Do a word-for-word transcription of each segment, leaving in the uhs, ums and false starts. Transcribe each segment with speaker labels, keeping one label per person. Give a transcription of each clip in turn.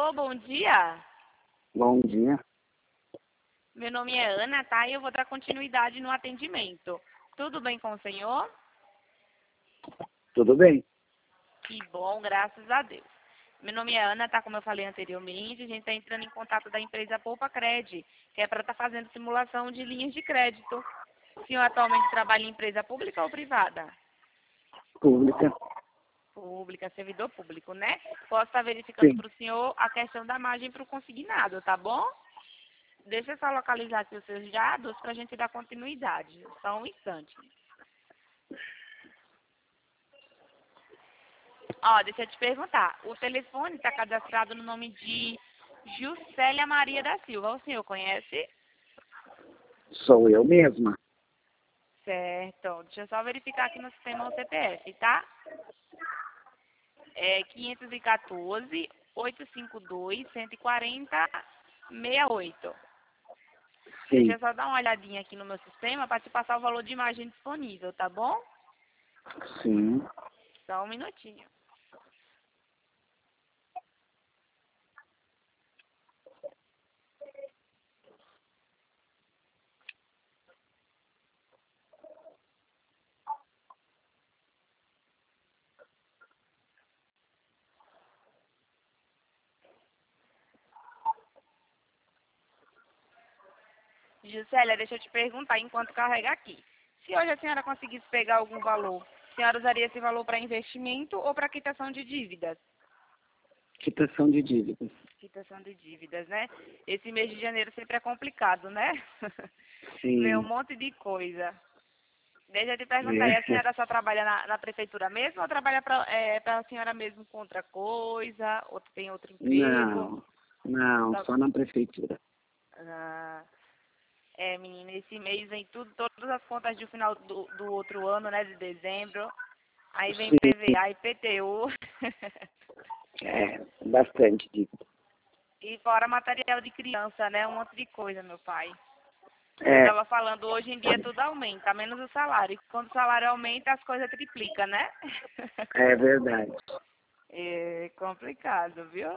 Speaker 1: Alô, bom dia.
Speaker 2: Bom dia.
Speaker 1: Meu nome é Ana, tá? E eu vou dar continuidade no atendimento. Tudo bem com o senhor?
Speaker 2: Tudo bem?
Speaker 1: Que bom, graças a Deus. Meu nome é Ana, tá? Como eu falei anteriormente, a gente está entrando em contato da empresa Poupa Cred, que é para estar fazendo simulação de linhas de crédito. O senhor atualmente trabalha em empresa pública ou privada?
Speaker 2: Pública.
Speaker 1: Pública, servidor público, né? Posso estar verificando
Speaker 2: Sim.
Speaker 1: para o senhor a questão da margem para o consignado, tá bom? Deixa eu só localizar aqui os seus dados para a gente dar continuidade. Só um instante. Ó, deixa eu te perguntar. O telefone está cadastrado no nome de Juscelia Maria da Silva. O senhor conhece?
Speaker 2: Sou eu mesma.
Speaker 1: Certo. Deixa eu só verificar aqui no sistema o C P F, tá? É quinhentos e quatorze, oitocentos e cinquenta e dois, cento e quarenta, sessenta e oito. Deixa
Speaker 2: Sim.
Speaker 1: eu só dar uma olhadinha aqui no meu sistema para te passar o valor de imagem disponível, tá bom?
Speaker 2: Sim.
Speaker 1: Só um minutinho. Juscelia, deixa eu te perguntar enquanto carrega aqui. Se hoje a senhora conseguisse pegar algum valor, a senhora usaria esse valor para investimento ou para quitação de dívidas?
Speaker 2: Quitação de dívidas.
Speaker 1: Quitação de dívidas, né? Esse mês de janeiro sempre é complicado, né? Vê um
Speaker 2: Sim.
Speaker 1: monte de coisa. Deixa eu te perguntar, e a
Speaker 2: É.
Speaker 1: senhora só trabalha na, na prefeitura mesmo ou trabalha para é, a senhora mesmo com outra coisa? Ou tem outro emprego?
Speaker 2: Não. Não,
Speaker 1: Só-
Speaker 2: só na prefeitura.
Speaker 1: Ah, é, menina, esse mês vem tudo, todas as contas do final do, do outro ano, né, de dezembro. Aí vem
Speaker 2: Sim.
Speaker 1: P V A e I P T U.
Speaker 2: É, bastante dívida.
Speaker 1: E fora material de criança, né? Um monte de coisa, meu pai. Eu
Speaker 2: É,
Speaker 1: tava falando, hoje em dia tudo aumenta, menos o salário. E quando o salário aumenta, as coisas triplicam, né?
Speaker 2: é verdade.
Speaker 1: É complicado, viu?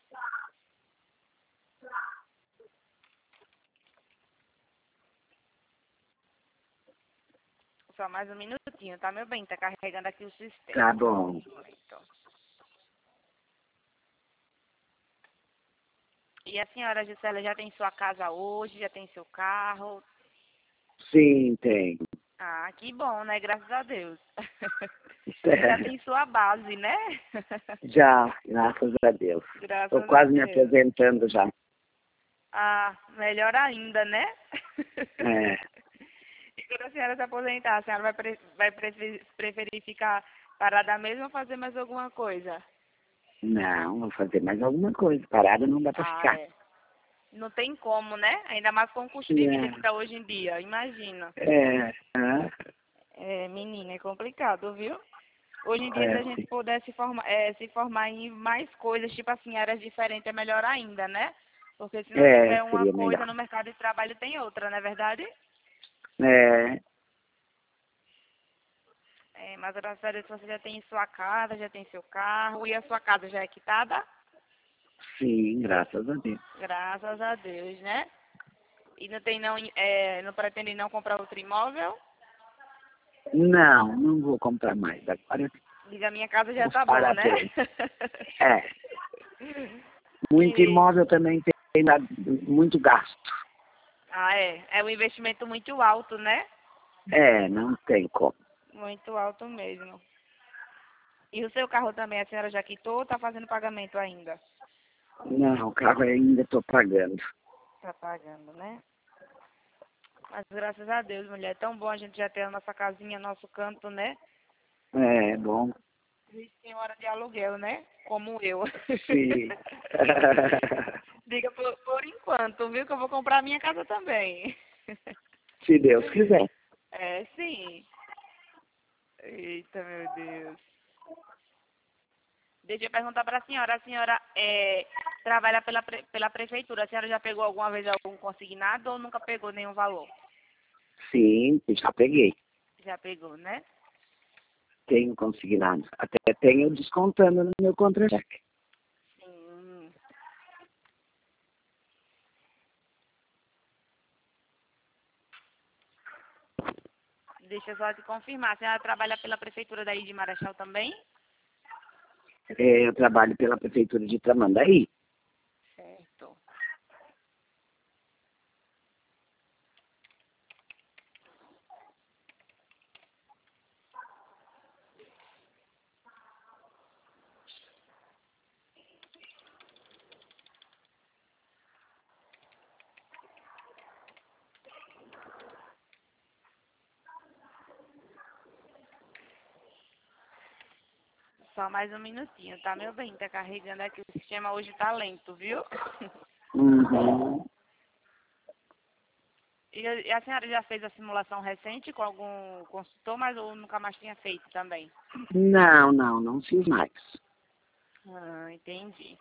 Speaker 1: Só mais um minutinho, tá, meu bem? Tá carregando aqui o
Speaker 2: Tá
Speaker 1: sistema. Só um
Speaker 2: bom.
Speaker 1: momento. E a senhora Gisela já tem sua casa hoje, já tem seu carro?
Speaker 2: Sim, tem.
Speaker 1: Ah, que bom, né? Graças a Deus. Já
Speaker 2: É,
Speaker 1: tem sua base, né?
Speaker 2: já, graças a Deus. Estou
Speaker 1: Graças a
Speaker 2: quase me
Speaker 1: Deus.
Speaker 2: aposentando já.
Speaker 1: Ah, melhor ainda, né?
Speaker 2: É.
Speaker 1: E quando a senhora se aposentar, a senhora vai, pre vai preferir, preferir ficar parada mesmo ou fazer mais alguma coisa?
Speaker 2: Não, vou fazer mais alguma coisa. Parada não dá para
Speaker 1: Ah,
Speaker 2: ficar.
Speaker 1: é. Não tem como, né? Ainda mais com o custo de vida que está hoje em dia, imagina.
Speaker 2: É, é,
Speaker 1: É, menina, é complicado, viu? Hoje em dia, se
Speaker 2: é,
Speaker 1: a gente
Speaker 2: sim.
Speaker 1: puder se formar, é, se formar em mais coisas, tipo assim, áreas diferentes, é melhor ainda, né? Porque se não
Speaker 2: É,
Speaker 1: tiver uma
Speaker 2: seria
Speaker 1: coisa
Speaker 2: melhor.
Speaker 1: no mercado de trabalho, tem outra, não é verdade?
Speaker 2: É,
Speaker 1: É, mas graças a Deus você já tem sua casa, já tem seu carro, e a sua casa já é quitada?
Speaker 2: sim, graças a Deus.
Speaker 1: Graças a Deus, né? E não tem não, é, não pretende não comprar outro imóvel?
Speaker 2: Não, não vou comprar mais. Agora eu
Speaker 1: Diga, minha casa já
Speaker 2: vou
Speaker 1: tá bom,
Speaker 2: parar
Speaker 1: né?
Speaker 2: por aí. É, muito
Speaker 1: E,
Speaker 2: imóvel também tem dado muito gasto.
Speaker 1: ah, é. É um investimento muito alto, né?
Speaker 2: É, não tem como.
Speaker 1: Muito alto mesmo. E o seu carro também, a senhora já quitou ou tá fazendo pagamento ainda?
Speaker 2: Não, o carro ainda estou pagando.
Speaker 1: Tá pagando, né? Mas graças a Deus, mulher, é tão bom a gente já ter a nossa casinha, nosso canto, né?
Speaker 2: É, bom.
Speaker 1: Vixe, senhora de aluguel, né? Como eu.
Speaker 2: Sim.
Speaker 1: Diga por, por enquanto, viu? Que eu vou comprar a minha casa também.
Speaker 2: Se Deus quiser.
Speaker 1: É, sim. Eita, meu Deus. Deixa eu perguntar para a senhora. A senhora é, trabalha pela, pre- pela prefeitura. A senhora já pegou alguma vez algum consignado ou nunca pegou nenhum valor?
Speaker 2: Sim, já peguei.
Speaker 1: Já pegou, né?
Speaker 2: Tenho consignado. Até tenho descontando no meu contra-cheque.
Speaker 1: Sim. Deixa eu só te confirmar. A senhora trabalha pela prefeitura daí de Marechal também?
Speaker 2: É, eu trabalho pela prefeitura de Tramandaí.
Speaker 1: Certo. Só mais um minutinho, tá, meu bem? Tá carregando aqui. O sistema hoje tá lento, viu?
Speaker 2: Uhum.
Speaker 1: E a e a senhora já fez a simulação recente com algum consultor, mas ou nunca mais tinha feito também?
Speaker 2: Não, não, não fiz mais.
Speaker 1: Ah, entendi.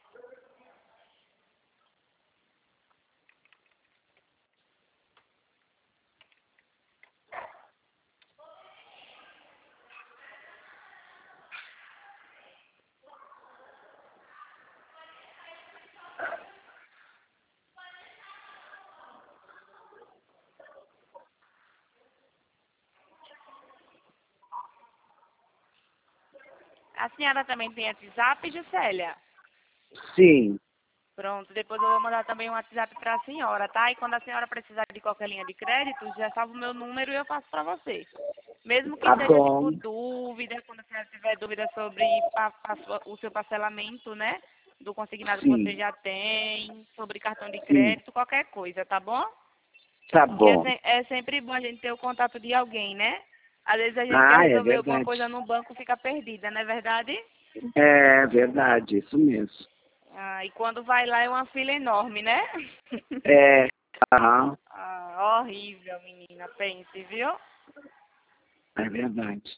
Speaker 1: A senhora também tem WhatsApp, Juscelia?
Speaker 2: Sim,
Speaker 1: Pronto, depois eu vou mandar também um WhatsApp para a senhora, tá? E quando a senhora precisar de qualquer linha de crédito, já salva o meu número e eu passo para você. Mesmo que
Speaker 2: tá
Speaker 1: seja tipo
Speaker 2: bom.
Speaker 1: dúvida, quando a senhora tiver dúvida sobre pa- pa- o seu parcelamento, né? Do consignado que você
Speaker 2: Sim,
Speaker 1: já tem, sobre cartão de
Speaker 2: sim,
Speaker 1: crédito, qualquer coisa, tá bom?
Speaker 2: tá
Speaker 1: Porque é,
Speaker 2: bom.
Speaker 1: se- é sempre bom a gente ter o contato de alguém, né? Às vezes a gente quer
Speaker 2: Ah, é
Speaker 1: resolver alguma
Speaker 2: verdade.
Speaker 1: coisa no banco e fica perdida, não é verdade?
Speaker 2: É verdade, isso mesmo.
Speaker 1: Ah, e quando vai lá é uma fila enorme, né?
Speaker 2: É, aham,
Speaker 1: Ah, horrível, menina, pense, viu?
Speaker 2: é verdade.